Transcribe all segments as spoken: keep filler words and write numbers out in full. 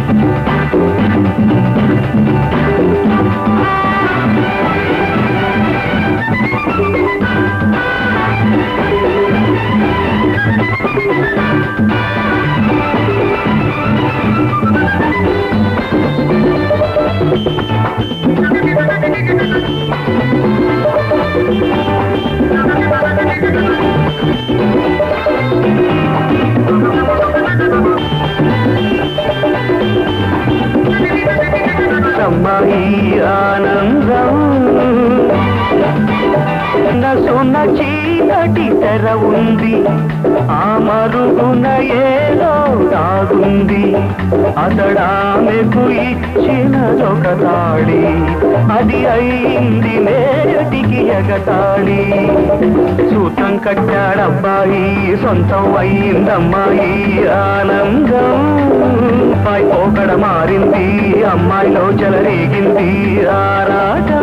అమ్మాయి ఆనందం నసున చీకటి తెర ఉంది, ఆ మరుగున ఏదో దాగుంది, అతడామెకు ఇచ్చినదొక తాళి, అది అయింది నేటికి ఎగతాళి. సూత్రం కట్టాడబ్బాయి, సొంతం అయిందమ్మాయి ఆనందం. అమ్మాయి పోకడ మారింది, అమ్మాయిలో చెలరేగింది ఆరాటం.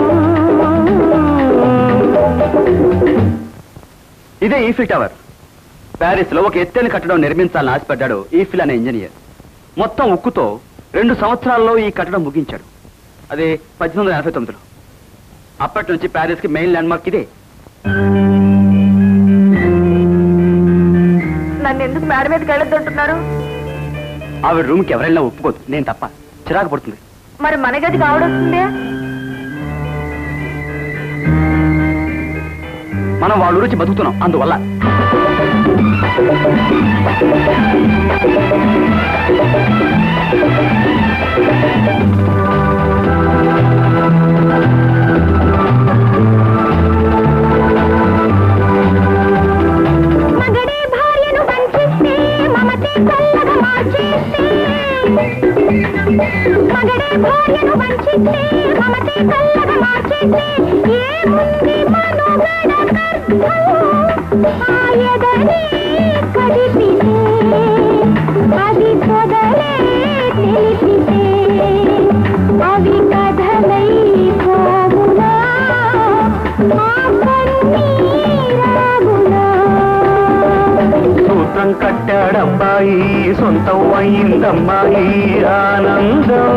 ఇదే ఈఫిల్ టవర్. ప్యారిస్ లో ఒక ఎత్తైన కట్టడం నిర్మించాలని ఆశపడ్డాడు ఈఫిల్ అనే ఇంజనీర్. మొత్తం ఉక్కుతో రెండు సంవత్సరాల్లో ఈ కట్టడం ముగించాడు. అదే పద్దెనిమిది వందల ఎనభై తొమ్మిదిలో. అప్పటి నుంచి ప్యారిస్ కి మెయిన్ ల్యాండ్ మార్క్ ఇదే. నన్ను ఎందుకు మేడ మీదకి వెళ్ళొద్దంటున్నారు? ఆవిడ రూమ్ కి ఎవరైనా ఒప్పుకోదు, నేను తప్ప. చిరాకు పడుతుంది. మరి మన గదికి ఆవిడొస్తుంది. మనం వాళ్ళ రుచి బతుకుతున్నాం, అందువల్ల. మగడే భార్యను వంచిస్తే మమతే చల్లగా మార్చేస్తే, మగడే భార్యను వంచిస్తే మమతే చల్లగా మార్చేస్తే, ఏముంది మనోగడ ఆయదనే కదిపితే, అది పొదలే తెలిపితే, అవి కథలై పోగునా ఆ కన్నీరాగునా. సూత్రం కట్టాడబ్బాయి, సొంతం అయిందమ్మాయి ఆనందం.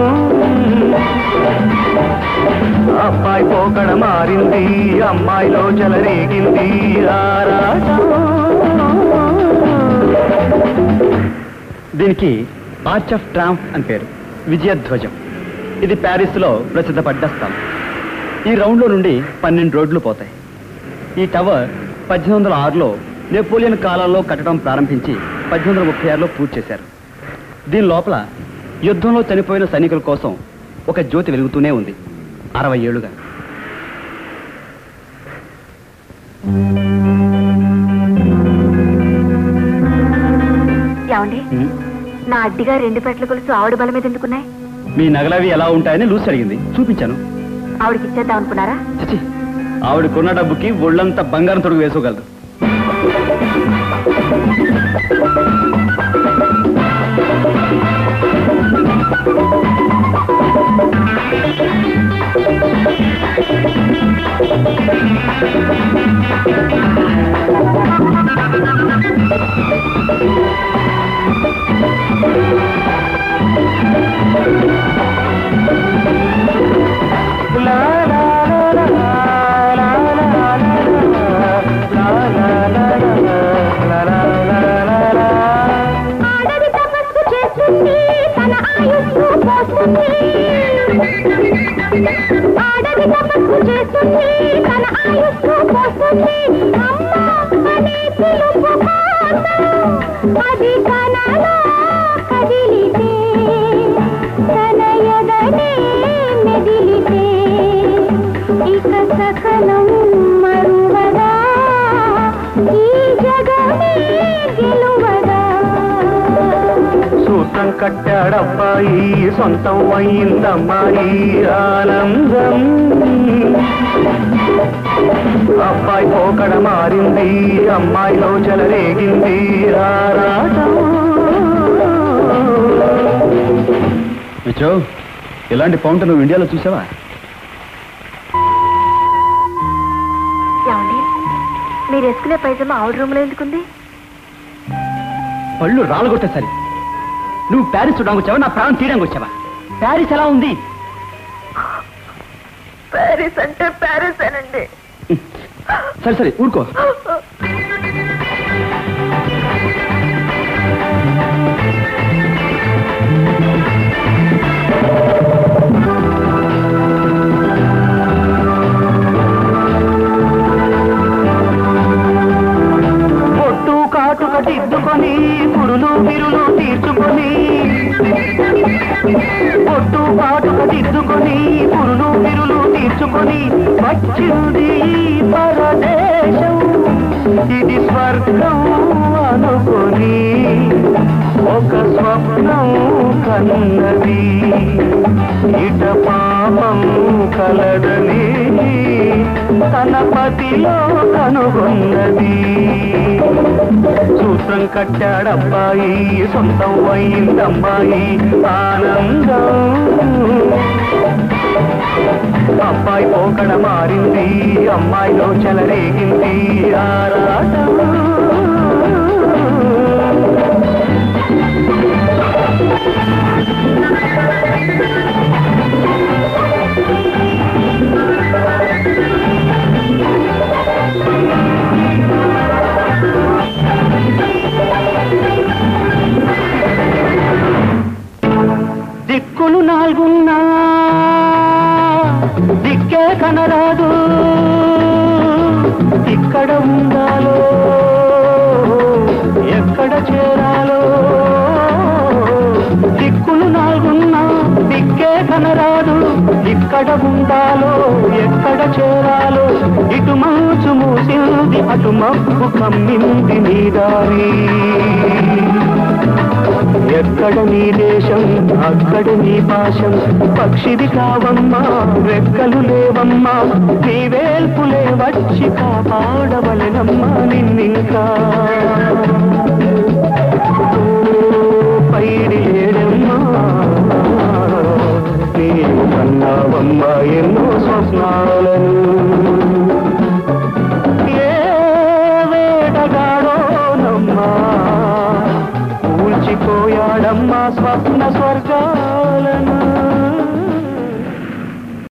అబ్బాయి పోకడ మారింది, అమ్మాయిలో చెలరేగింది ఆరాటం. దీనికి ఆర్చ్ ఆఫ్ ట్రాంప్ అని పేరు, విజయధ్వజం. ఇది ప్యారిస్ లో ప్రసిద్ధపడ్డ స్థలం. ఈ రౌండ్ లో నుండి పన్నెండు రోడ్లు పోతాయి. ఈ టవర్ పద్దెనిమిది వందల ఆరులో నెపోలియన్ కాలంలో కట్టడం ప్రారంభించి పద్దెనిమిది వందల ముప్పై ఆరులో పూర్తి చేశారు. దీని లోపల యుద్ధంలో చనిపోయిన సైనికుల కోసం ఒక జ్యోతి వెలుగుతూనే ఉంది అరవై ఏళ్లుగా. ఏమండి, నా అడ్డిగా రెండు పెట్ల కొలుసు ఆవిడ బల మీద ఎందుకున్నాయి? మీ నగలవి ఎలా ఉంటాయని లూసి అడిగింది, చూపించాను. ఆవిడకి ఇచ్చేద్దాం అనుకున్నారా? చచ్చి, ఆవిడకున్న డబ్బుకి ఒళ్ళంతా బంగారం తొడుగు వేసుకోగలదు. ఆడది తపస్సు చేస్తుంది, తన ఆయుస్సు పోస్తుంది. ఆడది తపస్సు చేస్తుంది, తన ఆయుస్సు పోస్తుంది. అమ్మ అనే పిలుపు కోసం అది కనలో కదిలితే, తన ఎదనే మెదిలితే, ఇక సకలం మరువదా, ఈ జగమే గెలువదా. సూత్రం కట్టాడబ్బాయి, సొంతం అయిందమ్మాయి ఆనందం. అబ్బాయి పోకడ మారింది, అమ్మాయిలో చెలరేగింది ఆరాటం. మిచ్చో, ఇలాంటి ఫౌంటైన్ నువ్వు ఇండియాలో చూసావా? ఏమండి, మీరు వేసుకునే పైజమా ఆవిడ రూమ్ లో ఎందుకుంది? పళ్ళు రాలగొట్టేసరి నువ్వు ప్యారిస్ చూడడానికి వచ్చావా నా ప్రాణం తీయడానికి వచ్చావా? ప్యారిస్ ఎలా ఉంది? ప్యారిస్ అంటే ప్యారిస్ అనండి. సరే సరే ఊరుకో. పొట్టు కాటుక దిద్దుకొని పురులు విరులు తీర్చుకొని పొట్టు కాటుక దిద్దుకొని పురులు విరులు తీర్చుకొని వచ్చింది పరదేశం ఇది స్వర్గం అనుకొని ఒక స్వప్నం కన్నది ఇట పాపం కలదని తన పతిలో కనుగొన్నది. సూత్రం కట్టాడబ్బాయి సొంతం అయిందమ్మాయి ఆనందం. అబ్బాయి పోకడ మారింది అమ్మాయిలో చెలరేగింది ఆరాటం. దిక్కులు నాలుగున్నా దిక్కే కనరాదు ఇక్కడ ఉండాలో ఎక్కడ చేరాలో. దిక్కులు నాలుగున్నా దిక్కే కనరాదు ఇక్కడ ఉండాలో ఎక్కడ చేరాలో. ఇటు మంచు మూసింది అటు మబ్బు కమ్మింది నీ దారి. ఎక్కడ నీ దేశం అక్కడ నీ పాశం. పక్షివి కావమ్మా రెక్కలు లేవమ్మా నీ వేల్పులే వచ్చి కాపాడవలెనమ్మా నిన్నింకా. పైడి లేడమ్మా నీవు కన్నావమ్మా ఎన్నో స్వప్నాలను. ఏ వేటగాడోనమ్మా కూల్చిపోయాడమ్మా స్వప్న స్వర్గాలను.